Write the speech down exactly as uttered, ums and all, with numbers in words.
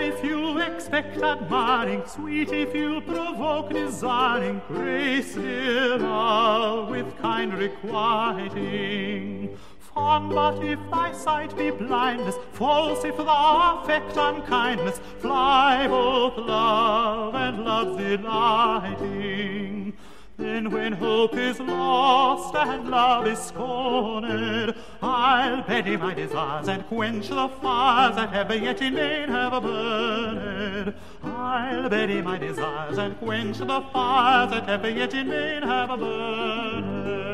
if you'll expect admiring, sweet if you'll provoke desiring, grace dear love with kind requiting. Fond, but if thy sight be blindness, false if thou affect unkindness, fly both love and love's delighting. Then when hope is lost and love is scorned, I'll bedy my desires and quench the fires that ever yet in vain have burned. I'll bedy my desires and quench the fires that ever yet in vain have burned.